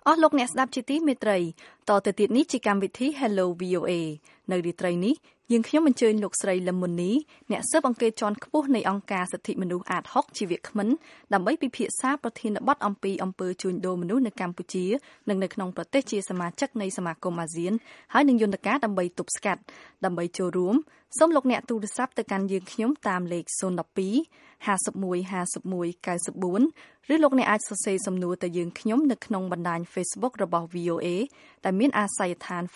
អស់លោកអ្នកស្ដាប់ជាទីមេត្រីតទៅទៀតនេះជាកម្មវិធី Hello VOA នៅរាត្រីនេះយើងខ្ញុំអញ្ជើញលោកស្រីលឹមមុននីអ្នកស៊ើបអង្កេតជាន់ខ្ពស់នៃអង្គការសិទ្ធិមនុស្សអាត60ជាវាគ្មិនដើម្បីពិភាក្សាប្រធានបទអំពីអំពើជួញដូរមនុស្សនៅកម្ពុជានិងនៅក្នុងប្រទេសជាសមាជិកនៃសមាគមអាស៊ានហើយនឹងយន្តការដើម្បីទប់ស្កាត់ដើម្បីចូលរួមសូមលោកអ្នកទូរស័ព្ទទៅកាន់យើងខ្ញុំតាមលេខ012 51 51 94ឬលោកអ្នកអាចសរសេរសំណួរទៅយើងខ្ញុំនៅក្នុងបណ្ដាញ Facebook របស់ VOA ដែលមានអាសយដ្ឋាន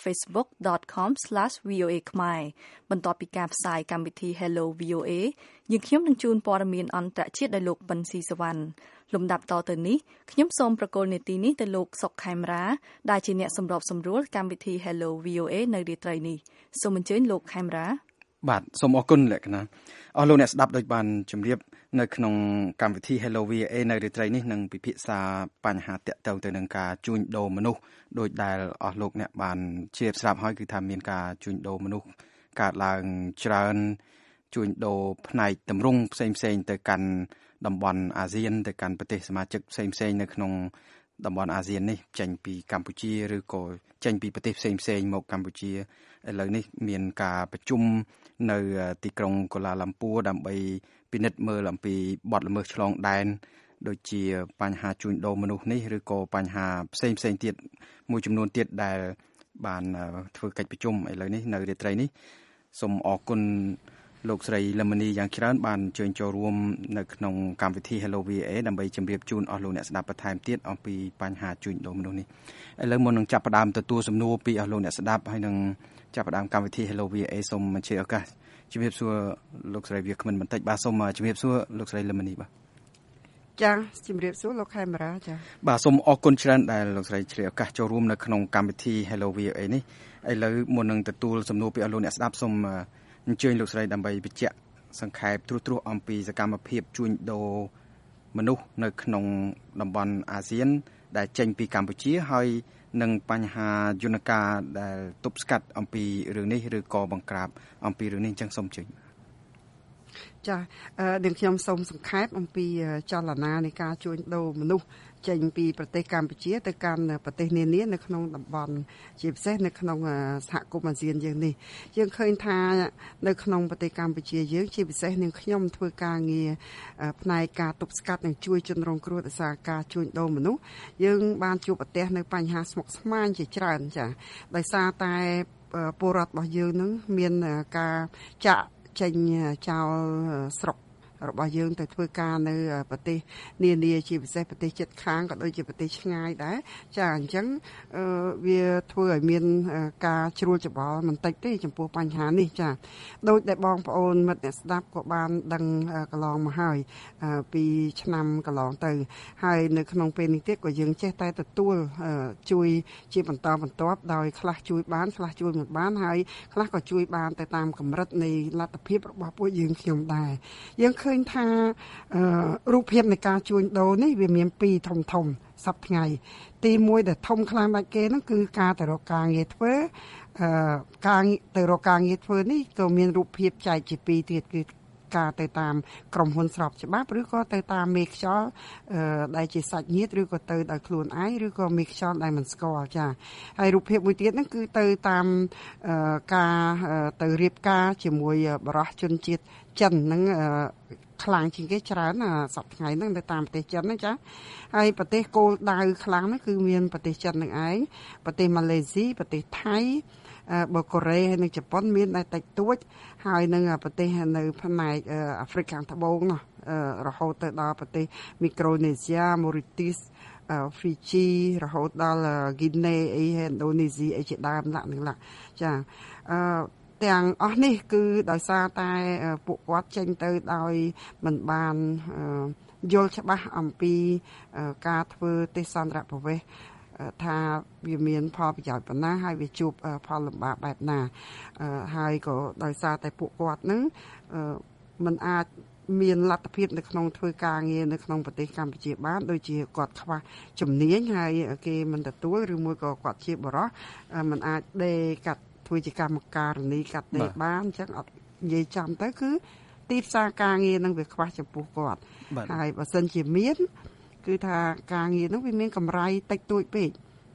facebook.com/VOA ខ្មែរបន្ទាប់ពីការផ្សាយកម្មវិធី Hello VOA យើងខ្ញុំនឹងជូនព័ត៌មានអន្តរជាតិដល់លោកប៊ិនស៊ីសវណ្ណលំដាប់តទៅនេះខ្ញុំសូមប្រកល់នីតិនេះទៅលោកសុកខេមរាដែលជាអ្នកសម្របសម្រួលកម្មវិធី Hello VOA នៅរាត្រីនេះសូមអញ្ជើញលោកខេមរាបាទសូមអរគុណលក្ខណៈអស់លោកអ្នកស្ដាប់ដូចបានជម្រាបនៅក្នុងកម្មវិធី Hello VOA នៅរាត្រីនេះនឹងពិភាក្សាបញ្ហាតាក់ទងទៅនឹងការជួញដូរមនុស្សដោយដែលអស់លោកអ្នកបានជ្រាបស្រាប់ហើយគឺថាមានការជួញដូរមនុស្សកើតឡើងច្រើនជួញដូរផ្នែកតម្រង់ផ្សេងៗទៅកាន់តំបន់អាស៊ានទៅកាន់ប្រទេសសមាជិកផ្សេងៗនៅក្នុងតំបន់អាស៊ាននេះចេញពីកម្ពុជាឬក៏ចេញពីប្រទេសផ្សេងៗមកកម្ពុជាឥឡូវនេះមានការប្រជុំនៅទីក្រុងកូឡាឡាំពួរដើម្បីពិនិត្យមើលអំពីបទល្មើសឆ្លងដែនដូចជាបញ្ហាជួញដូរមនុស្សនេះឬក៏បញ្ហាផ្សេងៗទៀតមួយចំនួនទៀតដែលបានធ្វើកិច្ចប្រជុំឥឡូវនេះនៅរាត្រីនេះសូមអរគុណលោកស្រីលឹមនីយ៉ាងច្រើនបានអញ្ជើញចូលរួមនៅក្នុងកម្មវិធី Hello VOA ដើម្បីជម្រាបជូនអស់លោកអ្នកស្ដាប់បន្ថែមទៀតអំពីបញ្ហាជួញដូរមនុស្សនេះឥឡូវមុននឹងចាប់ផ្ដើមទទួលសំណួរពីអស់លោកអ្នកស្ដាប់ហើយនឹងចាប់ផ្ដើមកម្មវិធី Hello VOA សូមអញ្ជើញឱកាសជម្រាបសួរលោកស្រីវាគ្មិនបន្តិចបាទសូមជម្រាបសួរលោកស្រីលឹមនីបាទចាជម្រាបសួរលោកខេមរាចាបាទសូមអរគុណច្រើនដែលលោកស្រីឆ្លៀតឱកាសចូលរួមនៅក្នុងកម្មវិធី Hello VOA នេះឥឡូវមុននឹងទទួលសំណួរពីអស់លោកអ្នកស្ដាប់សូមអញ្ជើញលោកស្រីដើម្បីបញ្ជាក់សង្ខេបត្រួសអំពីសកម្មភាពជួញដូរមនុស្សនៅក្នុងតំបន់អាស៊ានដែលចេញពីកម្ពុជាហើយនឹងបញ្ហាយន្តការដែលទប់ស្កាត់អំពីរឿងនេះឬក៏បង្ក្រាបអំពីរឿងនេះអញ្ចឹងសូមជឿចានឹងខ្ញុំសូមសង្ខេបអំពីចលនានៃការជួញដូរមនុស្សចេញពីប្រទេសកម្ពុជាទៅកាន់ប្រទេសនានានៅក្នុងតំបន់ជាពិសេសនៅក្នុងសហគមន៍អាស៊ានយើងនេះយើងឃើញថានៅក្នុងប្រទេសកម្ពុជាយើងជាពិសេសនឹងខ្ញុំធ្វើការងារផ្នែកការទប់ស្កាត់និងជួយជនរងគ្រោះដោយសារការជួញដូរមនុស្សយើងបានជួបប្រទះនៅបញ្ហាស្មុគស្មាញជាច្រើនចាដោយសារតែពលរដ្ឋរបស់យើងនឹងមានការចាក់ចេញចោលស្រុករបស់យើងទៅធ្វើការនៅប្រទេសនានាជាពិសេសប្រទេសជិតខាងក៏ដូចជាប្រទេសឆ្ងាយដែរចាអញ្ចឹងវាធ្វើឲ្យមានការជ្រួលច្បល់បន្តិចទេចំពោះបញ្ហានេះចាដោយដែលបងប្អូនមិត្តអ្នកស្ដាប់ក៏បានដឹងកន្លងមកហើយពីឆ្នាំកន្លងទៅហើយនៅក្នុងពេលនេះទៀតក៏យើងចេះតែទទួលជួយជាបន្តបន្ទាប់ដោយខ្លះជួយបានខ្លះជួយមិនបានហើយខ្លះក៏ជួយបានទៅតាមកម្រិតនៃលទ្ធភាពរបស់ពួកយើងខ្ញុំដែរយើងឃើញថារូបភាពនៃការជួញដូរនេះវាមានពីរធំសប្តាហ៍ថ្ងៃទី1ដែលធំខ្លាំងដាច់គេនោះគឺការទៅរកការងារធ្វើការទៅរកការងារធ្វើនេះក៏មានរូបភាពចែកជាពីរទៀតគឺការទៅតាមក្រុមហ៊ុនស្របច្បាប់ឬក៏ទៅតាមមេខ្យល់ដែលជាសាច់ញាតិឬក៏ទៅដោយខ្លួនឯងឬក៏មេខ្យល់ដែលមិនស្គាល់ចាហើយរូបភាពមួយទៀតហ្នឹងគឺទៅតាមការទៅរៀបការជាមួយបរិសុទ្ធជនជាតិចិនហ្នឹងខ្លាំងជាងគេច្រើនសប្តាហ៍ថ្ងៃហ្នឹងនៅតាមប្រទេសចិនហ្នឹងចាហើយប្រទេសគោលដៅខ្លាំងហ្នឹងគឺមានប្រទេសចិននឹងឯងប្រទេសម៉ាឡេស៊ីប្រទេសថៃបើកូរ៉េហើយនិងជប៉ុនមានតែតិចតួចហើយនឹងប្រទេសនៅផ្នែកអាហ្វ្រិកខាងត្បូងនោះរហូតទៅដល់ប្រទេសមីក្រូនេស៊ីយ៉ាម៉ូរីទីសហ្វីជីរហូតដល់ហ្គីណេអីឥណ្ឌូនេស៊ីអីជាដើមឡាក់ចាទាំងអស់នេះគឺដោយសារតែពួកគាត់ចេញទៅដោយមិនបានយល់ច្បាស់អំពីការធ្វើទេសន្តរប្រវេសន៍ថាវាមានផលប្រយោជន៍ប៉ុណ្ណាហើយវាជួបផលលំបាកបែបណាហើយក៏ដោយសារតែពួកគាត់នឹងមិនអាចមានលទ្ធភាពនៅក្នុងធ្វើការងារនៅក្នុងប្រទេសកម្ពុជាបានដូចជាគាត់ខ្វះជំនាញហើយគេមិនទទួលឬមួយក៏គាត់ជាបរិសុទ្ធមិនអាចដេកាត់ធ្វើជាកម្មការនីកាត់ដេបានអញ្ចឹងអត់និយាយចំទៅគឺទីផ្សារការងារនឹងវាខ្វះចំពោះគាត់ហើយបើសិនជាមានគឺថាការងារនោះវាមានកម្រៃតិចតួចពេក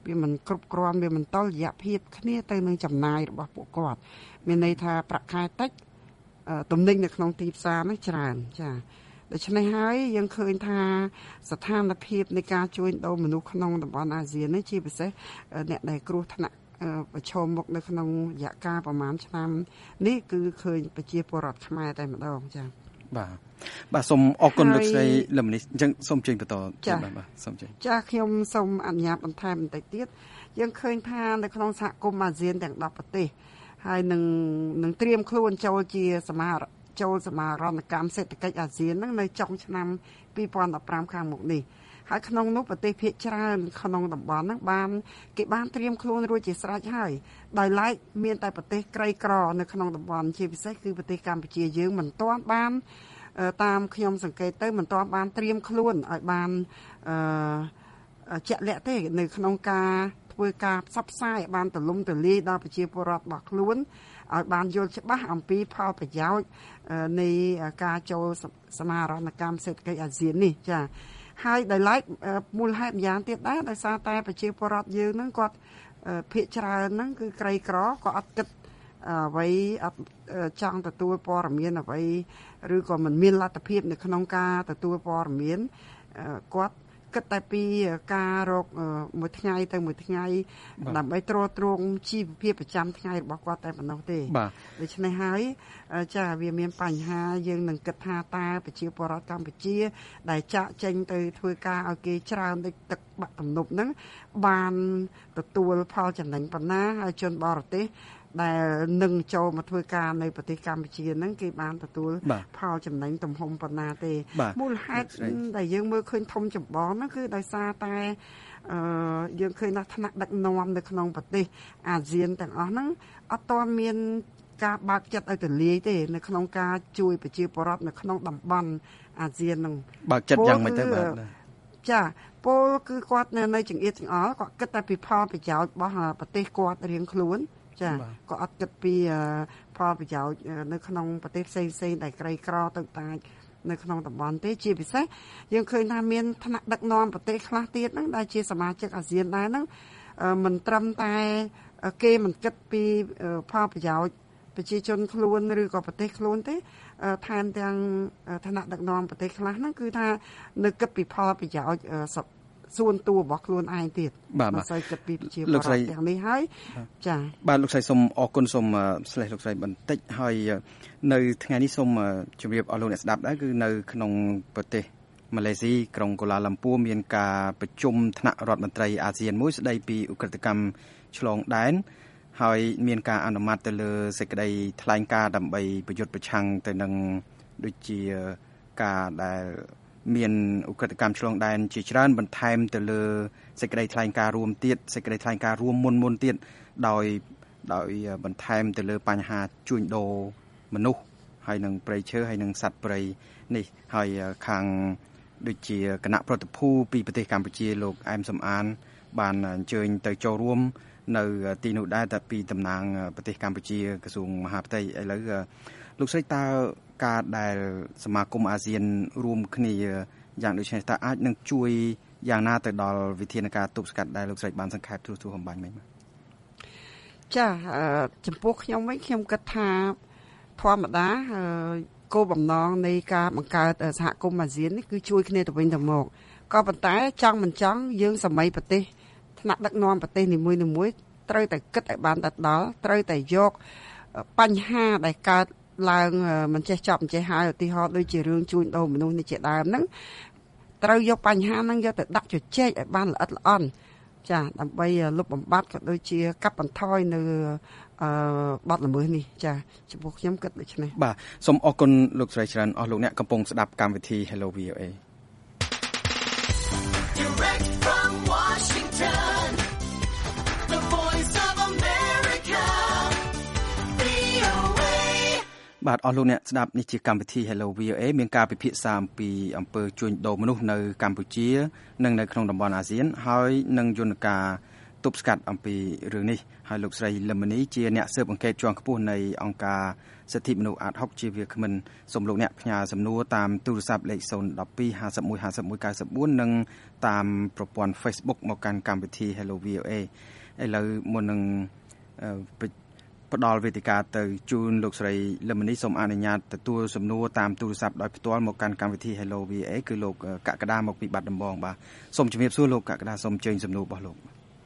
វាមិនគ្រប់គ្រាន់វាមិនតលរយៈភាពគ្នាទៅនឹងចំណាយរបស់ពួកគាត់មានន័យថាប្រាក់ខែតិចទំនិញនៅក្នុងទីផ្សារនេះច្រើនចាដូច្នេះហើយយើងឃើញថាស្ថានភាពនៃការជួញដូរមនុស្សក្នុងតំបន់អាស៊ាននេះជាពិសេសអ្នកដែលគ្រោះថ្នាក់ប្រឈមមុខនៅក្នុងរយៈកាលប្រហែលឆ្នាំនេះគឺឃើញប្រជាពលរដ្ឋខ្មែរតែម្ដងចាបាទសូមអរគុណលោកស្រីលឹមនេះអញ្ចឹងសូមជើញបន្តបាទសូមជើញចាខ្ញុំសូមអនុញ្ញាតបន្ថែមបន្តិចទៀតយើងឃើញថានៅក្នុងសហគមន៍អាស៊ានទាំង10ប្រទេសហើយនឹងត្រៀមខ្លួនចូលជាសមារណកម្មសេដ្ឋកិច្ចអាស៊ានហ្នឹងនៅចុងឆ្នាំ2015ខាងមុខនេះហើយក្នុងនោះប្រទេសភាគច្រើនក្នុងតំបន់ហ្នឹងគេបានត្រៀមខ្លួនរួចជាស្រេចហើយដោយឡែកមានតែប្រទេសក្រីក្រនៅក្នុងតំបន់ជាពិសេសគឺប្រទេសកម្ពុជាយើងមិនទាន់បានតាមខ្ញុំសង្កេតទៅមិនទាន់បានត្រៀមខ្លួនឲ្យបានជាក់លាក់ទេនៅក្នុងការធ្វើការផ្សព្វផ្សាយបានទូលំទូលាយដល់ប្រជាពលរដ្ឋរបស់ខ្លួនឲ្យបានយល់ច្បាស់អំពីផលប្រយោជន៍នៃការចូលសមាហរណកម្មសេដ្ឋកិច្ចអាស៊ាននេះចាហើយដោយឡែកមូលហេតុម្យ៉ាងទៀតដែរដោយសារតែប្រជាពលរដ្ឋយើងហ្នឹងគាត់ភាគច្រើនហ្នឹងគឺក្រីក្រក៏អត់គិតអ្វីអត់ចង់ទទួលព័ត៌មានអ្វីឬក៏មិនមានលទ្ធភាពនៅក្នុងការទទួលព័ត៌មានគាត់គិតតែពីការរកមួយថ្ងៃទៅមួយថ្ងៃដើម្បីទ្រទ្រង់ជីវភាពប្រចាំថ្ងៃរបស់គាត់តែប៉ុណ្ណោះទេដូច្នេះហើយចាវាមានបញ្ហាយើងនឹងគិតថាតើប្រជាពលរដ្ឋកម្ពុជាដែលចាក់ចេញទៅធ្វើការឲ្យគេច្រើនដូចទឹកបាក់ទំនប់ហ្នឹងបានទទួលផលចំណេញប៉ុណ្ណាហើយជនបរទេសដែលនឹងចូលមកធ្វើការនៅប្រទេសកម្ពុជាហ្នឹងគេបានទទួលផលចំណេញទំហំប៉ុណ្ណាទេមូលហេតុដែលយើងមើលឃើញធំចម្បងហ្នឹងគឺដោយសារតែយើងឃើញថាថ្នាក់ដឹកនាំនៅក្នុងប្រទេសអាស៊ានទាំងអស់ហ្នឹងអត់ទាន់មានការបើកចិត្តឲ្យទូលាយទេនៅក្នុងការជួយប្រជាពលរដ្ឋនៅក្នុងតំបន់អាស៊ានហ្នឹងបើកចិត្តយ៉ាងម៉េចទៅបាទចាពលគឺគាត់នៅចង្អៀតចង្អល់គាត់គិតតែពីផលប្រយោជន៍របស់ប្រទេសគាត់រៀងខ្លួនចាក៏អត់គិតពីផលប្រយោជន៍នៅក្នុងប្រទេសផ្សេងៗដែលក្រីក្រទៅតាចនៅក្នុងតំបន់ទេជាពិសេសយើងឃើញថាមានថ្នាក់ដឹកនាំប្រទេសខ្លះទៀតហ្នឹងដែលជាសមាជិកអាស៊ានដែរហ្នឹងមិនត្រឹមតែគេមិនគិតពីផលប្រយោជន៍ប្រជាជនខ្លួនឬក៏ប្រទេសខ្លួនទេថែមទាំងថ្នាក់ដឹកនាំប្រទេសខ្លះហ្នឹងគឺថានៅគិតពីផលប្រយោជន៍សួនតួរបស់ខ្លួនឯងទៀតបាទសូវគិតពីប្រជាពលរដ្ឋទាំងនេះហើយចាបាទលោកស្រីសូមអរគុណសូមស្លេះលោកស្រីបន្តិចហើយនៅថ្ងៃនេះសូមជម្រាបអស់លោកអ្នកស្ដាប់ដែរគឺនៅក្នុងប្រទេសម៉ាឡេស៊ីក្រុងកូឡាឡាំពួរមានការប្រជុំថ្នាក់រដ្ឋមន្ត្រីអាស៊ានមួយស្ដីពីឧក្រិដ្ឋកម្មឆ្លងដែនហើយមានការអនុម័តទៅលើសេចក្តីថ្លែងការណ៍ដើម្បីប្រយុទ្ធប្រឆាំងទៅនឹងដូចជាការដែលមានឧក្រិដ្ឋកម្មឆ្លងដែនជាច្រើនបន្ថែមទៅលើសេចក្តីថ្លែងការណ៍រួមទៀតសេចក្តីថ្លែងការណ៍រួមមុនទៀតដោយបន្ថែមទៅលើបញ្ហាជួញដូរមនុស្សហើយនឹងព្រៃឈើហើយនឹងសត្វព្រៃនេះហើយខាងដូចជាគណៈប្រតិភូពីប្រទេសកម្ពុជាលោកអែមសំអានបានអញ្ជើញទៅចូលរួមនៅទីនោះដែរតែពីតំណាងប្រទេសកម្ពុជាក្រសួងមហាផ្ទៃឥឡូវលោកស្រីតើការដែលសមាគមអាស៊ានរួមគ្នាយ៉ាងដូចនេះតើអាចនឹងជួយយ៉ាងណាទៅដល់វិធានការទប់ស្កាត់ដែលលោកស្រីបានសង្ខេបទូហំបាញ់មិញចាចំពោះខ្ញុំវិញខ្ញុំគិតថាធម្មតាគោលបំណងនៃការបង្កើតសហគមន៍អាស៊ាននេះគឺជួយគ្នាទៅវិញទៅមកក៏ប៉ុន្តែចង់មិនចង់យើងសម័យប្រទេសថ្នាក់ដឹកនាំប្រទេសនីមួយៗត្រូវតែគិតឲ្យបានដល់ត្រូវតែយកបញ្ហាដែលកើតឡើងមិនចេះចប់មិនចេះហើយឧទាហរណ៍ដូចជារឿងជួញដូរមនុស្សនេះជាដើមហ្នឹងត្រូវយកបញ្ហាហ្នឹងយកទៅដាក់ជជែកឲ្យបានល្អិតល្អន់ចាដើម្បីលុបបំបាត់ក៏ដូចជាកាត់បន្ថយនៅបទល្មើសនេះចាចំពោះខ្ញុំគិតដូច្នេះបាទសូមអរគុណលោកស្រីច្រើនអស់លោកអ្នកកំពុងស្ដាប់កម្មវិធី Hello VOA Direct from Washington The Voice of America VOA បាទអស់លោកអ្នកស្ដាប់នេះជាកម្មវិធី Hello VOA មានការពិភាក្សាអំពីអំពើជួញដូរមនុស្សនៅកម្ពុជានិងនៅក្នុងតំបន់អាស៊ានហើយនឹងយន្តការទប់ស្កាត់អំពីរឿងនេះហើយលោកស្រីលឹមនីជាអ្នកស៊ើបអង្កេតជាន់ខ្ពស់នៃអង្គការសិទ្ធិមនុស្សអាត60ជាវាគ្មិនសូមលោកអ្នកផ្ញើសំណួរតាមទូរស័ព្ទលេខ012 51 51 94និងតាមប្រព័ន្ធ Facebook មកកាន់កម្មវិធី Hello VOA ឥឡូវមុននឹងផ្ដល់វេទិកាទៅជូនលោកស្រីលឹមនីសូមអនុញ្ញាតទទួលសំណួរតាមទូរស័ព្ទដោយផ្ទាល់មកកាន់កម្មវិធី Hello VOA គឺលោកកក្កដាមកពីបាត់ដំបងបាទសូមជម្រាបសួរលោកកក្កដាសូមអញ្ជើញសំណួររបស់លោក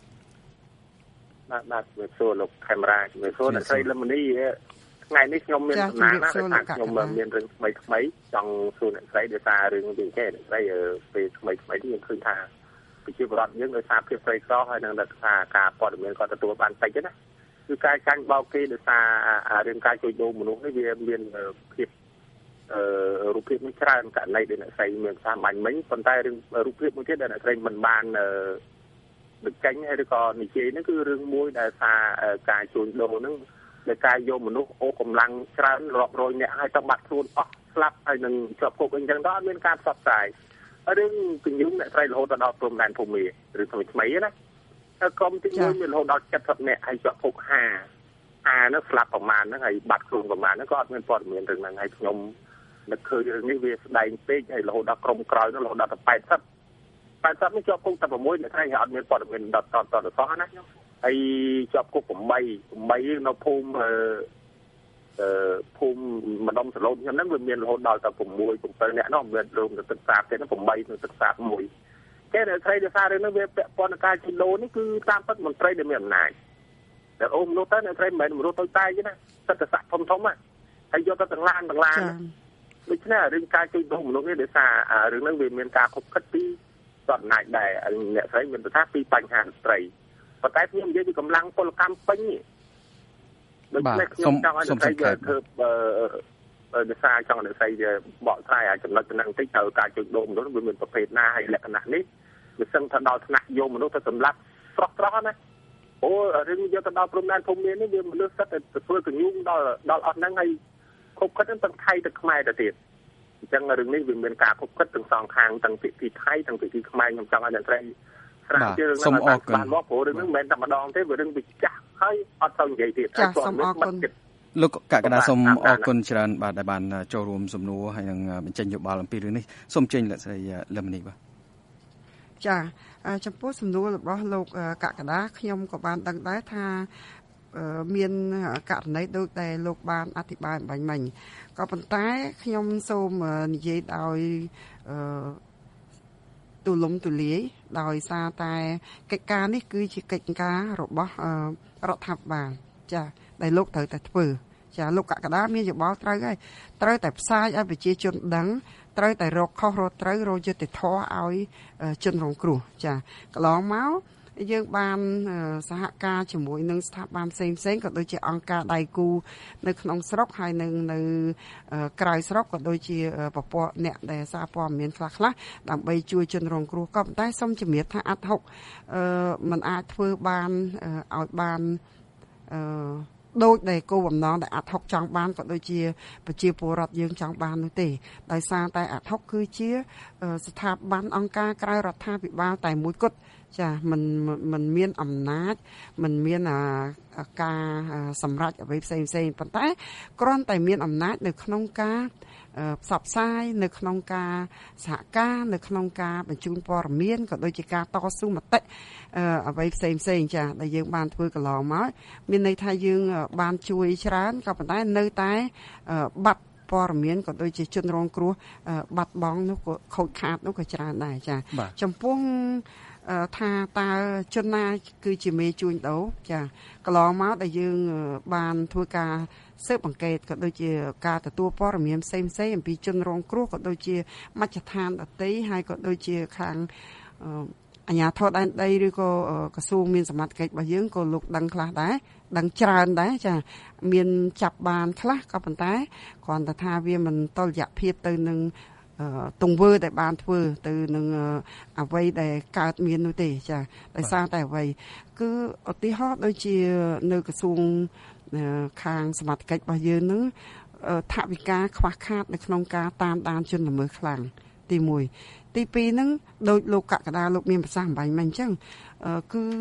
បាទជំរាបសួរលោកខេមរាជំរាបសួរអ្នកស្រីលឹមនីថ្ងៃនេះខ្ញុំមានសំណាងណាស់ថាខ្ញុំមានរឿងថ្មីចង់សួរអ្នកស្រីដោយសាររឿងនេះទេអ្នកស្រីពេលថ្មីនេះយើងឃើញថាប្រជាពលរដ្ឋយើងដោយសារភាពស្រីក្រហើយនឹងថាការព័ត៌មានគាត់ទទួលបានតិចណាគឺការចាញ់បោកគេដោយសាររឿងការជួញដូរមនុស្សនេះវាមានភាពរូបភាពនេះច្រើនករណីដែលអ្នកស្រីមានថាបាញ់មិញប៉ុន្តែរឿងរូបភាពមួយទៀតដែលអ្នកស្រីមិនបានដឹកចេញហើយឬក៏និយាយហ្នឹងគឺរឿងមួយដែលថាការជួញដូរហ្នឹងដែលការយកមនុស្សអូកម្លាំងច្រើនរាប់រយនាក់ហើយទៅបាត់ខ្លួនអស់ស្លាប់ហើយនឹងជាប់គុកអីចឹងដល់អត់មានការផ្សព្វផ្សាយរឿងគញ្ញឹមអ្នកស្រីរហូតដល់ព្រំដែនភូមិឬថ្មីណាក្រុមទី1មានរហូតដល់70នាក់ហើយជាប់គុក50នោះស្លាប់ប្រមាណហ្នឹងហើយបាត់ខ្លួនប្រមាណហ្នឹងក៏អត់មានព័ត៌មានរឿងហ្នឹងហើយខ្ញុំនឹកឃើញរឿងនេះវាស្ដែងពេកហើយរហូតដល់ក្រុមក្រោយនោះរហូតដល់80នេះជាប់គុកតែ6អ្នកថ្ងៃអត់មានព័ត៌មានដល់តទៅសោះណាហើយជាប់គុក8នៅភូមិម្ដុំសឡូតខ្ញុំហ្នឹងវាមានរហូតដល់តែ6 7នាក់នោះមានរួមទៅទឹកសាបទៀត8ទៅទឹកសាប1គេនៅស្រីដោយសាររឿងនេះវាពាក់ព័ន្ធនឹងការជិះដូរនេះគឺតាមពិតមន្ត្រីដែលមានអំណាចតែអូមនុស្សទៅអ្នកស្រីមិនមែនមនុស្សតូចតាចទេណាសិទ្ធិស័ក្តិធំណាហើយយកទៅទាំងឡានដូច្នេះរឿងការជិះដូរមនុស្សនេះដោយសាររឿងហ្នឹងវាមានការខុបខិតពីរដ្ឋអំណាចដែរអ្នកស្រីមានប្រសាសន៍ពីបញ្ហាស្ត្រីប៉ុន្តែខ្ញុំនិយាយពីកម្លាំងពលកម្មពេញដូច្នេះខ្ញុំចង់ឲ្យអ្នកស្រីធ្វើដោយសារចង់អ្នកស្រីបកស្រាយចំណុចហ្នឹងបន្តិចទៅការជួញដូរមនុស្សវាមានប្រភេទណាហើយលក្ខណៈនេះវាសឹងថាដល់ថ្នាក់យកមនុស្សទៅសម្លាប់ស្រស់ណាអូរឿងយកទៅដល់ព្រំដែនភូមិនេះវាមនុស្សសិតតែធ្វើកញ្ញូងដល់អស់ហ្នឹងហើយខុបខិតទាំងថៃទៅខ្មែរទៅទៀតអញ្ចឹងរឿងនេះវាមានការខុបខិតទាំងសងខាងទាំងពីទីថៃទាំងពីទីខ្មែរខ្ញុំចង់ឲ្យអ្នកស្រីស្រាវជ្រាវរឿងហ្នឹងបានមកព្រោះរឿងហ្នឹងមិនមែនតែម្ដងទេវារឿងវាចាស់ហើយអត់ទៅនិយាយទៀតហើយសូមអរគុណលោកកក្កដាសូមអរគុណច្រើនបាទដែលបានចូលរួមសំណួរហើយនឹងបញ្ចេញយោបល់អំពីរឿងនេះសូមចេញលោកស្រីលឹមនីបាទចាចំពោះសំណួររបស់លោកកក្កដាខ្ញុំក៏បានដឹងដែរថាមានករណីដូចតែលោកបានអធិប្បាយបាញ់មិញក៏ប៉ុន្តែខ្ញុំសូមនិយាយដោយទូលំទូលាយដោយសារតែកិច្ចការនេះគឺជាកិច្ចការរបស់រដ្ឋាភិបាលចាដែលលោកត្រូវតែធ្វើចាលោកកក្កដាមានយោបល់ត្រូវហើយត្រូវតែផ្សាយឲ្យប្រជាជនដឹងត្រូវតែរកខុសរកត្រូវរកយុត្តិធម៌ឲ្យជនរងគ្រោះចាកន្លងមកយើងបានសហការជាមួយនឹងស្ថាប័នផ្សេងក៏ដូចជាអង្គការដៃគូនៅក្នុងស្រុកហើយនៅក្រៅស្រុកក៏ដូចជាពពកអ្នកដែលសារព័ត៌មានខ្លះដើម្បីជួយជនរងគ្រោះក៏ប៉ុន្តែសូមជំរាបថាអាត់ហុកมันអាចធ្វើបានឲ្យបានដូចដែលគោលបំណងដែលអាត់ហុកចង់បានក៏ដូចជាប្រជាពលរដ្ឋយើងចង់បាននោះទេដោយសារតែអាត់ហុកគឺជាស្ថាប័នអង្គការក្រៅរដ្ឋាភិបាលតែមួយគត់ចាมันមានអំណាចมันមានការសម្រេចអ្វីផ្សេងប៉ុន្តែគ្រាន់តែមានអំណាចនៅក្នុងការផ្សព្វផ្សាយនៅក្នុងការសហការនៅក្នុងការបញ្ជូនព័ត៌មានក៏ដូចជាការតស៊ូមតិអ្វីផ្សេងចាដែលយើងបានធ្វើកន្លងមកមានន័យថាយើងបានជួយច្រើនក៏ប៉ុន្តែនៅតែបាត់ព័ត៌មានក៏ដូចជាជនរងគ្រោះបាត់បង់នោះក៏ខូចខាតនោះក៏ច្រើនដែរចាចំពោះថាតើជនណាគឺជាមេជួញដូរចាកន្លងមកដែលយើងបានធ្វើការស៊ើបអង្កេតក៏ដូចជាការទទួលព័ត៌មានផ្សេងអំពីជនរងគ្រោះក៏ដូចជាមជ្ឈដ្ឋានដទៃហើយក៏ដូចជាខាងអាជ្ញាធរដែនដីឬក៏ក្រសួងមានសមត្ថកិច្ចរបស់យើងក៏លោកដឹងខ្លះដែរដឹងច្រើនដែរចាមានចាប់បានខ្លះក៏ប៉ុន្តែគ្រាន់តែថាវាមិនតុល្យភាពទៅនឹងទង្វើដែលបានធ្វើទៅនឹងអ្វីដែលកើតមាននោះទេចាដោយសារតែអ្វីគឺឧទាហរណ៍ដូចជានៅក្រសួងខាងសមត្ថកិច្ចរបស់យើងនឹងថវិកាខ្វះខាតនៅក្នុងការតាមដានជនល្មើសខ្លាំងទី1ទី2ហ្នឹងដោយលោកកក្កដាលោកមានប្រសាសន៍អំបញ្ញមិញអញ្ចឹងគឺ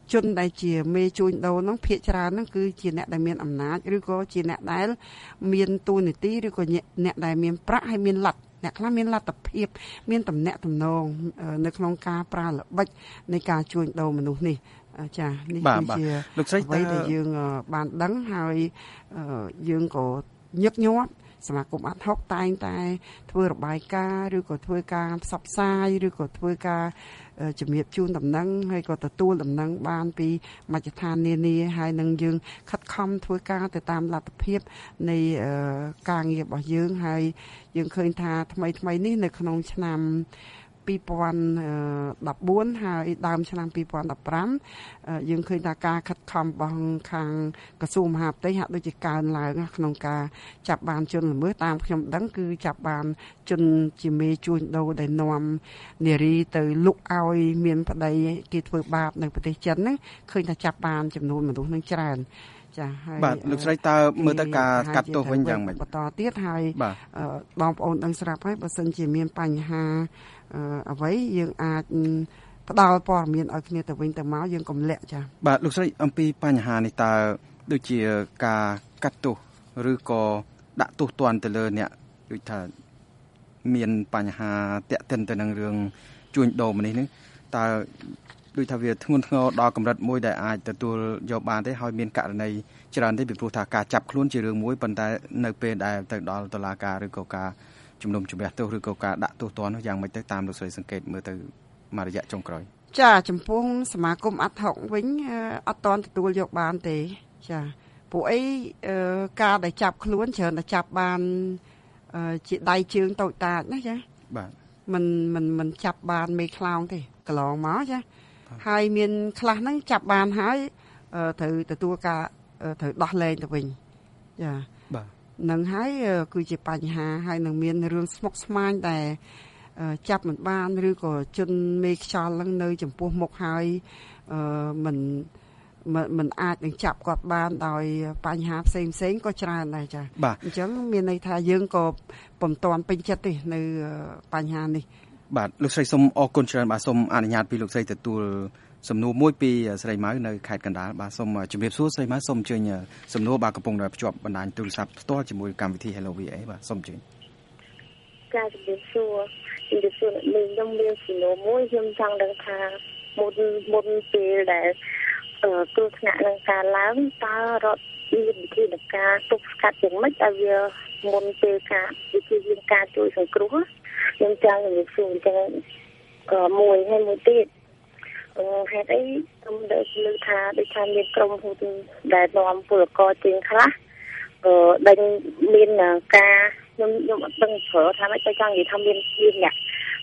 ជនដែលជាមេជួញដូរហ្នឹងភាគច្រើនហ្នឹងគឺជាអ្នកដែលមានអំណាចឬក៏ជាអ្នកដែលមានទូនាទីឬក៏អ្នកដែលមានប្រាក់ហើយមានលទ្ធអ្នកខ្លះមានលទ្ធភាពមានតំណែងតំណងនៅក្នុងការប្រើល្បិចនៃការជួញដូរមនុស្សនេះចានេះគឺជាលោកស្រីដែលយើងបានដឹងហើយយើងក៏ញឹកញាប់សមាគមអាត់ហុកតែងតែធ្វើរបាយការណ៍ឬក៏ធ្វើការផ្សព្វផ្សាយឬក៏ធ្វើការជំរាបជូនដំណឹងហើយក៏ទទួលដំណឹងបានពីមជ្ឈដ្ឋាននានាហើយនឹងយើងខិតខំធ្វើការទៅតាមលទ្ធភាពនៃការងាររបស់យើងហើយយើងឃើញថាថ្មីនេះនៅក្នុងឆ្នាំ2014ហើយដើមឆ្នាំ2015យើងឃើញថាការខិតខំរបស់ខាងក្រសួងមហាផ្ទៃហាក់ដូចជាកើនឡើងក្នុងការចាប់បានជនល្មើសតាមខ្ញុំដឹងគឺចាប់បានជនជាមេជួញដូរដែលនាំនារីទៅលុកឲ្យមានប្តីគេធ្វើបាបនៅប្រទេសចិនហ្នឹងឃើញថាចាប់បានចំនួនមនុស្សនឹងច្រើនចាហើយបាទលោកស្រីតើមើលទៅការកាត់ទោសវិញយ៉ាងម៉េចបន្តទៀតហើយបងប្អូនដឹងស្រាប់ហើយបើសិនជាមានបញ្ហាអ្វីយើងអាចផ្ដល់ព័ត៌មានឲ្យគ្នាទៅវិញទៅមកយើងកុំលាក់ចាបាទលោកស្រីអំពីបញ្ហានេះតើដូចជាការកាត់ទោសឬក៏ដាក់ទោសទណ្ឌទៅលើអ្នកដូចថាមានបញ្ហាតាក់ទិនទៅនឹងរឿងជួញដូរមនុស្សនេះតើដូចថាវាធ្ងន់ធ្ងរដល់កម្រិតមួយដែលអាចទទួលយកបានទេហើយមានករណីច្រើនទេពីព្រោះថាការចាប់ខ្លួនជារឿងមួយប៉ុន្តែនៅពេលដែលទៅដល់តុលាការឬក៏ការជំនុំជម្រះទោសឬក៏ការដាក់ទោសទណ្ឌនោះយ៉ាងម៉េចទៅតាមលោកស្រីសង្កេតមើលទៅមួយរយៈចុងក្រោយចាចំពោះសមាគមអាត់ហុកវិញអត់ទាន់ទទួលយកបានទេចាពួកអីការដែលចាប់ខ្លួនច្រើនតែចាប់បានជាដៃជើងតូចតាចណាចាបាទមិនចាប់បានមេខ្លោងទេកន្លងមកចាហើយមានខ្លះហ្នឹងចាប់បានហើយត្រូវទទួលការត្រូវដោះលែងទៅវិញចាបាទនឹងហើយគឺជាបញ្ហាហើយនឹងមានរឿងស្មុគស្មាញដែលចាប់មិនបានឬក៏ជន់មេខ្យល់ហ្នឹងនៅចំពោះមុខហើយមិនអាចនឹងចាប់គាត់បានដោយបញ្ហាផ្សេងក៏ច្រើនដែរចាអញ្ចឹងមានន័យថាយើងក៏ពុំទាន់ពេញចិត្តទេនៅបញ្ហានេះបាទលោកស្រីសូមអរគុណច្រើនបាទសូមអនុញ្ញាតពីលោកស្រីទទួលសំណួរមួយពីស្រីម៉ៅនៅខេត្តកណ្ដាលបាទសូមជម្រាបសួរស្រីម៉ៅសូមអញ្ជើញសំណួរបាទកំពុងតែភ្ជាប់បណ្ដាញទូរស័ព្ទផ្ទាល់ជាមួយកម្មវិធី Hello VA បាទសូមអញ្ជើញចាជម្រាបសួរខ្ញុំមានសំណួរមួយខ្ញុំចង់ដឹងថាមុនពេលដែលគ្រោះថ្នាក់នឹងការឡើងតើរដ្ឋមានវិធីនៃការទប់ស្កាត់យ៉ាងម៉េចឲ្យវាមុនពេលការវិធីមានការជួយសង្គ្រោះខ្ញុំចង់និយាយជូនចឹងមួយហើយមួយទៀតហេតុអីខ្ញុំដឹងថាដូចថាមានក្រុមហ៊ុនដែលនាំពលករជាងខ្លះដែលមានការខ្ញុំអត់ដឹងប្រើថាមិនចង់និយាយថាមានអ្នក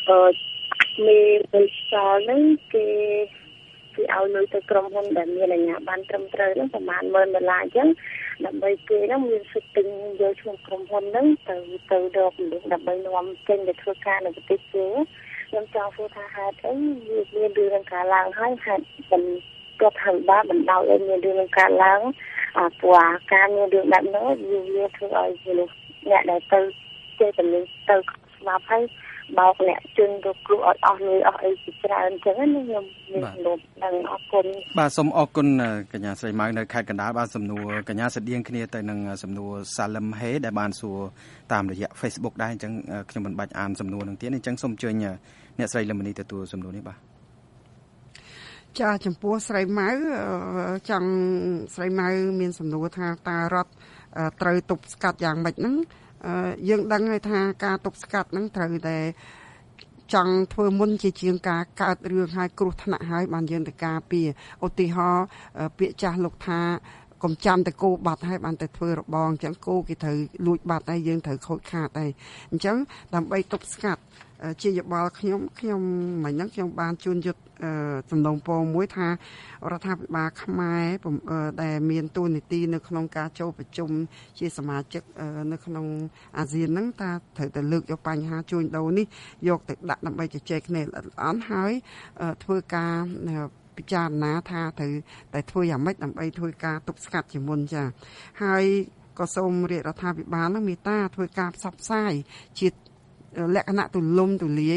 មេចលនឹងគេឲ្យលុយទៅក្រុមហ៊ុនដែលមានអាជ្ញាប័ណ្ណត្រឹមត្រូវហ្នឹងប្រហែល$10,000អញ្ចឹងដើម្បីគេហ្នឹងមានសិទ្ធិទិញយកឈ្មោះក្រុមហ៊ុនហ្នឹងទៅរកមនុស្សដើម្បីនាំចេញទៅធ្វើការនៅប្រទេសគេខ្ញុំចង់សួរថាហេតុអីមានរឿងការឡើងហើយហេតុមិនគាត់ថាបានបណ្ដោយឲ្យមានរឿងការឡើងព្រោះការមានរឿងបែបហ្នឹងវាធ្វើឲ្យមនុស្សអ្នកដែលទៅចេះតែទៅស្ដាប់ហើយបោកអ្នកជន់ទៅគ្រូអត់អស់លុយអស់អីជាច្រើនអញ្ចឹងណាខ្ញុំមានសំណួរដឹងអរគុណបាទសូមអរគុណកញ្ញាស្រីម៉ៅនៅខេត្តកណ្ដាលបាទសំណួរកញ្ញាស្តៀងគ្នាទៅនឹងសំណួរសាលឹមហេដែលបានសួរតាមរយៈ Facebook ដែរអញ្ចឹងខ្ញុំមិនបាច់អានសំណួរនឹងទៀតអញ្ចឹងសូមអញ្ជើញអ្នកស្រីលឹមនីទទួលសំណួរនេះបាទចាចំពោះស្រីម៉ៅចង់ស្រីម៉ៅមានសំណួរថាតើរដ្ឋត្រូវទប់ស្កាត់យ៉ាងម៉េចហ្នឹងយើងដឹងហើយថាការទប់ស្កាត់ហ្នឹងត្រូវតែចង់ធ្វើមុនជាជាងការកើតរឿងឲ្យគ្រោះថ្នាក់ហើយបានយើងទៅការពារឧទាហរណ៍ពាក្យចាស់លោកថាកុំចាំតែគោបាត់ហើយបានតែធ្វើរបងអញ្ចឹងគោគេត្រូវលួចបាត់ហើយយើងត្រូវខូចខាតហើយអញ្ចឹងដើម្បីទប់ស្កាត់ជាយោបល់ខ្ញុំមិញហ្នឹងខ្ញុំបានជួនយុទ្ធសំណុំពរមួយថារដ្ឋាភិបាលខ្មែរដែលមានតួនាទីនៅក្នុងការចូលប្រជុំជាសមាជិកនៅក្នុងអាស៊ានហ្នឹងថាត្រូវតែលើកយកបញ្ហាជួញដូរនេះយកទៅដាក់ដើម្បីជជែកគ្នាល្អិតល្អន់ហើយធ្វើការពិចារណាថាត្រូវតែធ្វើយ៉ាងម៉េចដើម្បីធ្វើការទប់ស្កាត់ជាមុនចាហើយក៏សូមរាជរដ្ឋាភិបាលនឹងមេត្តាធ្វើការផ្សព្វផ្សាយជាលក្ខណៈទូលំទូលាយ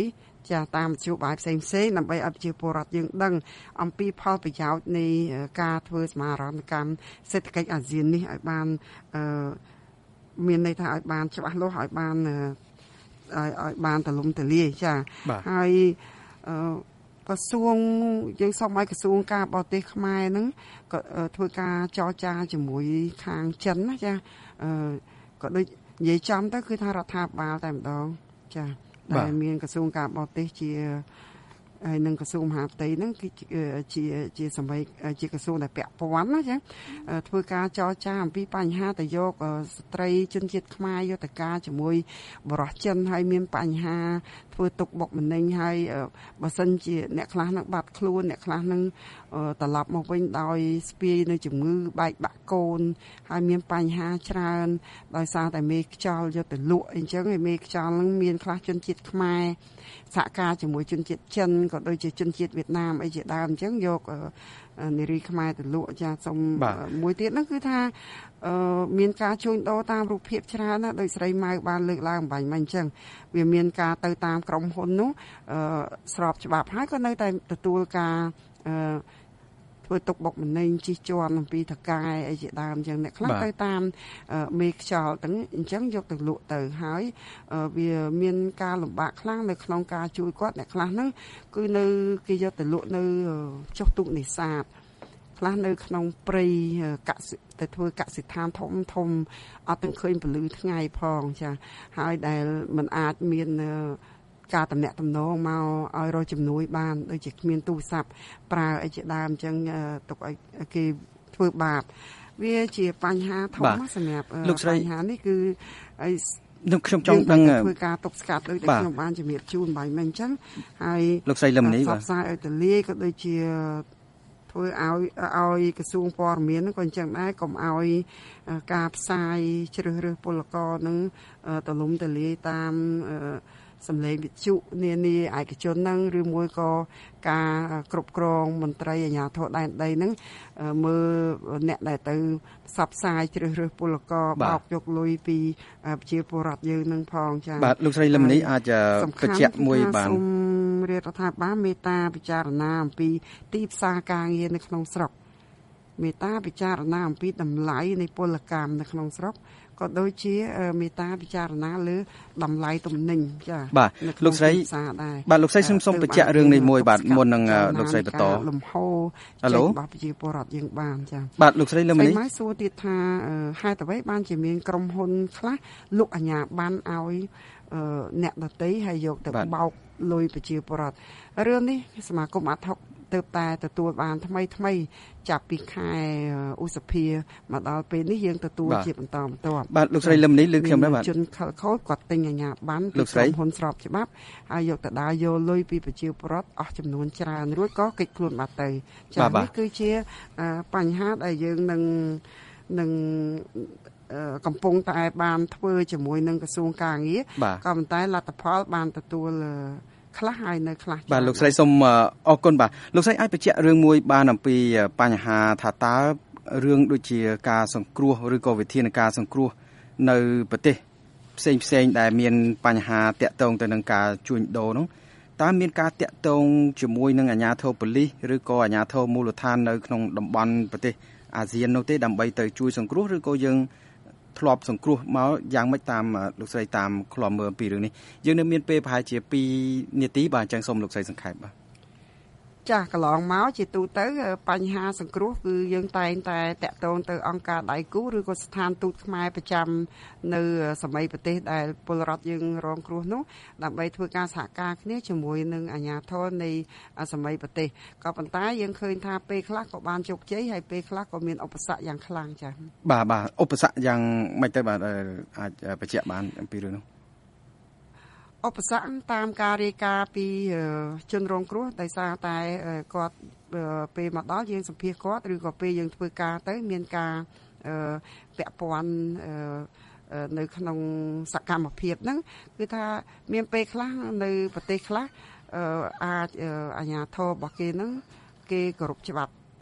ចាតាមវិទ្យុបាយផ្សេងដើម្បីឲ្យប្រជាពលរដ្ឋយើងដឹងអំពីផលប្រយោជន៍នៃការធ្វើសមាហរណកម្មសេដ្ឋកិច្ចអាស៊ាននេះឲ្យបានមានន័យថាឲ្យបានច្បាស់លាស់ឲ្យបានទូលំទូលាយចាហើយក្រសួងយើងសូមឲ្យក្រសួងការបរទេសខ្មែរហ្នឹងក៏ធ្វើការចរចាជាមួយខាងចិនណាចាក៏ដូចនិយាយចំទៅគឺថារដ្ឋាភិបាលតែម្ដងចាដែលមានក្រសួងការបរទេសជាហើយនឹងក្រសួងមហាផ្ទៃហ្នឹងគឺជាសម្បីជាក្រសួងដែលពាក់ព័ន្ធណាចាធ្វើការចរចាអំពីបញ្ហាទៅយកស្ត្រីជនជាតិខ្មែរយកទៅការជាមួយបរិសុទ្ធចិនហើយមានបញ្ហាធ្វើទុកបុកម្នេញហើយបើសិនជាអ្នកខ្លះនឹងបាត់ខ្លួនអ្នកខ្លះនឹងត្រឡប់មកវិញដោយស្ពាយនៅជំងឺបែកបាក់កូនហើយមានបញ្ហាច្រើនដោយសារតែមេខ្យល់យកទៅលក់អីចឹងហើយមេខ្យល់នឹងមានខ្លះជនជាតិខ្មែរសហការជាមួយជនជាតិចិនក៏ដូចជាជនជាតិវៀតណាមអីជាដើមអញ្ចឹងយកនារីខ្មែរទៅលក់ចាសុំមួយទៀតហ្នឹងគឺថាមានការជួញដូរតាមរូបភាពច្រើនណាដោយស្រីម៉ៅបានលើកឡើងអំបញ្ញមិញអញ្ចឹងវាមានការទៅតាមក្រុមហ៊ុននោះស្របច្បាប់ហើយក៏នៅតែទទួលការធ្វើទុកបុកម្នេញជិះជាន់អំពីថកែអីជាដើមអញ្ចឹងអ្នកខ្លះទៅតាមមេខ្យល់ទាំងអញ្ចឹងយកទៅលក់ទៅហើយវាមានការលំបាកខ្លាំងនៅក្នុងការជួយគាត់អ្នកខ្លះហ្នឹងគឺនៅគេយកទៅលក់នៅចុះទូកនេសាទខ្លះនៅក្នុងព្រៃទៅធ្វើកសិដ្ឋានធំអត់ទាំងឃើញពលឺថ្ងៃផងចាហើយដែលมันអាចមានការតំណាក់តំណងមកឲ្យរកជំនួយបានដូចជាគ្មានទូរស័ព្ទប្រើអីជាដើមអញ្ចឹងទុកឲ្យគេធ្វើបាបវាជាបញ្ហាធំសម្រាប់បញ្ហានេះគឺខ្ញុំចង់ដឹងធ្វើការទុកស្កាត់ដូចតែខ្ញុំបានជំរាបជូនបាយមិញអញ្ចឹងហើយលោកស្រីលឹមនេះបាទផ្សាយឲ្យទលាយក៏ដូចជាធ្វើឲ្យក្រសួងព័ត៌មានក៏អញ្ចឹងដែរកុំឲ្យការផ្សាយជ្រើសរើសពលករនឹងទលំទលាយតាមសម្លេងវិទ្យុនានាឯកជនហ្នឹងឬមួយក៏ការគ្រប់គ្រងមន្ត្រីអាជ្ញាធរដែនដីហ្នឹងមើលអ្នកដែលទៅផ្សព្វផ្សាយជ្រើសរើសពលករបោកយកលុយពីប្រជាពលរដ្ឋយើងហ្នឹងផងចា៎បាទលោកស្រីលឹមនេះអាចបញ្ជាក់មួយបានសូមរាជរដ្ឋាភិបាលមេត្តាពិចារណាអំពីទីផ្សារការងារនៅក្នុងស្រុកមេត្តាពិចារណាអំពីតម្លៃនៃពលកម្មនៅក្នុងស្រុកក៏ដូចជាមេត្តាពិចារណាលើតម្លៃទំនិញចាបាទលោកស្រីបាទលោកស្រីសូមបញ្ជាក់រឿងនេះមួយបាទមុននឹងលោកស្រីបន្តលំហូររបស់ប្រជាពលរដ្ឋយើងបានចាបាទលោកស្រីលឹមនេះមកសួរទៀតថាហេតុអ្វីបានជាមានក្រុមហ៊ុនខ្លះលក់អាជ្ញាប័ណ្ណឲ្យអ្នកដទៃហើយយកទៅបោកលុយប្រជាពលរដ្ឋរឿងនេះសមាគមអាត់ហុកទើបតែទទួលបានថ្មីចាប់ពីខែឧសភាមកដល់ពេលនេះយើងទទួលជាបន្តបន្ទាប់បាទលោកស្រីលឹមនេះលើខ្ញុំដែរបាទជនខិលខូចគាត់ទិញអាជ្ញាប័ណ្ណពីក្រុមហ៊ុនស្របច្បាប់ហើយយកទៅដើរយកលុយពីប្រជាពលរដ្ឋអស់ចំនួនច្រើនរួចក៏គេចខ្លួនបាត់ទៅចា៎នេះគឺជាបញ្ហាដែលយើងនឹងកំពុងតែបានធ្វើជាមួយនឹងក្រសួងកាងារក៏ប៉ុន្តែលទ្ធផលបានទទួលខ្លះហើយនៅខ្លះបាទលោកស្រីសូមអរគុណបាទលោកស្រីអាចបញ្ជាក់រឿងមួយបានអំពីបញ្ហាថាតើរឿងដូចជាការសង្គ្រោះឬក៏វិធានការសង្គ្រោះនៅប្រទេសផ្សេងដែលមានបញ្ហាតាក់ទងទៅនឹងការជួញដូរនោះតើមានការតាក់ទងជាមួយនឹងអាជ្ញាធរប៉ូលីសឬក៏អាជ្ញាធរមូលដ្ឋាននៅក្នុងតំបន់ប្រទេសអាស៊ាននោះទេដើម្បីទៅជួយសង្គ្រោះឬក៏យើងធ្លាប់សង្គ្រោះមកយ៉ាងម៉េចតាមលោកស្រីតាមឃ្លាំមើលពីរឿងនេះយើងនៅមានពេលប្រហែលជា2នាទីបាទអញ្ចឹងសូមលោកស្រីសង្ខេបបាទចាស់កន្លងមកជាទូទៅបញ្ហាសង្គ្រោះគឺយើងតែងតែតាក់ទងទៅអង្គការដៃគូឬក៏ស្ថានទូតខ្មែរប្រចាំនៅសម័យប្រទេសដែលពលរដ្ឋយើងរងគ្រោះនោះដើម្បីធ្វើការសហការគ្នាជាមួយនឹងអាជ្ញាធរនៃសម័យប្រទេសក៏ប៉ុន្តែយើងឃើញថាពេលខ្លះក៏បានជោគជ័យហើយពេលខ្លះក៏មានឧបសគ្គយ៉ាងខ្លាំងចា៎បាទឧបសគ្គយ៉ាងម៉េចទៅបាទអាចបញ្ជាក់បានអំពីរឿងនោះឧបសគ្គតាមការរាយការណ៍ពីជនរងគ្រោះដោយសារតែគាត់ពេលមកដល់យើងសម្ភាសគាត់ឬក៏ពេលយើងធ្វើការទៅមានការពាក់ព័ន្ធនៅក្នុងសកម្មភាពហ្នឹងគឺថាមានពេលខ្លះនៅប្រទេសខ្លះអាចអាជ្ញាធររបស់គេហ្នឹងគេគោរពច្បាប់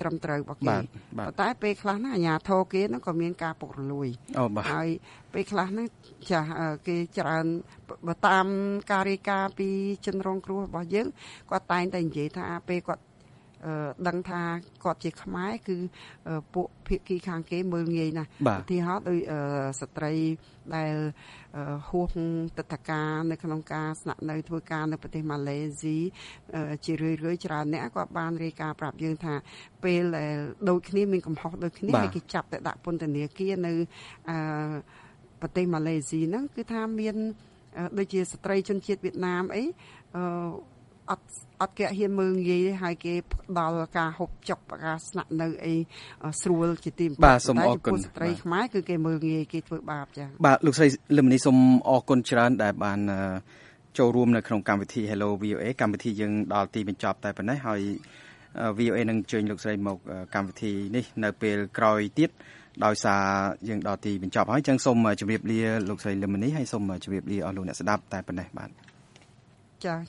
ត្រឹមត្រូវរបស់គេតែពេលខ្លះណាអាញាធរគេហ្នឹងក៏មានការពុករលួយហើយពេលខ្លះហ្នឹងចាគេច្រើនបើតាមការរាយការណ៍ពីជនរងគ្រោះរបស់យើងគាត់តែងតែនិយាយថាពេលគាត់ដឹងថាគាត់ជាខ្មែរគឺពួកភាគីខាងគេមើលងាយណាស់ឧទាហរណ៍ដោយស្ត្រីដែលហួសទឹកតកានៅក្នុងការស្នាក់នៅធ្វើការនៅប្រទេសម៉ាឡេស៊ីជារឿយៗច្រើនអ្នកគាត់បានរាយការណ៍ប្រាប់យើងថាពេលដែលដូចគ្នាមានកំហុសដូចគ្នាគេចាប់ទៅដាក់ពន្ធនាគារនៅប្រទេសម៉ាឡេស៊ីហ្នឹងគឺថាមានដូចជាស្ត្រីជនជាតិវៀតណាមអីអត់គេហ៊ានមើលងាយទេហើយគេផ្ដល់ការហូបចុកការស្នាក់នៅអីស្រួលជាទីបំផុតតែចំពោះស្ត្រីខ្មែរគឺគេមើលងាយគេធ្វើបាបចា៎បាទលោកស្រីលឹមនីសូមអរគុណច្រើនដែលបានចូលរួមនៅក្នុងកម្មវិធី Hello VOA កម្មវិធីយើងដល់ទីបញ្ចប់តែប៉ុណ្ណេះហើយ VOA នឹងអញ្ជើញលោកស្រីមកកម្មវិធីនេះនៅពេលក្រោយទៀតដោយសារយើងដល់ទីបញ្ចប់ហើយចឹងសូមជម្រាបលាលោកស្រីលឹមនីហើយសូមជម្រាបលាអស់លោកអ្នកស្ដាប់តែប៉ុណ្ណេះបាទចា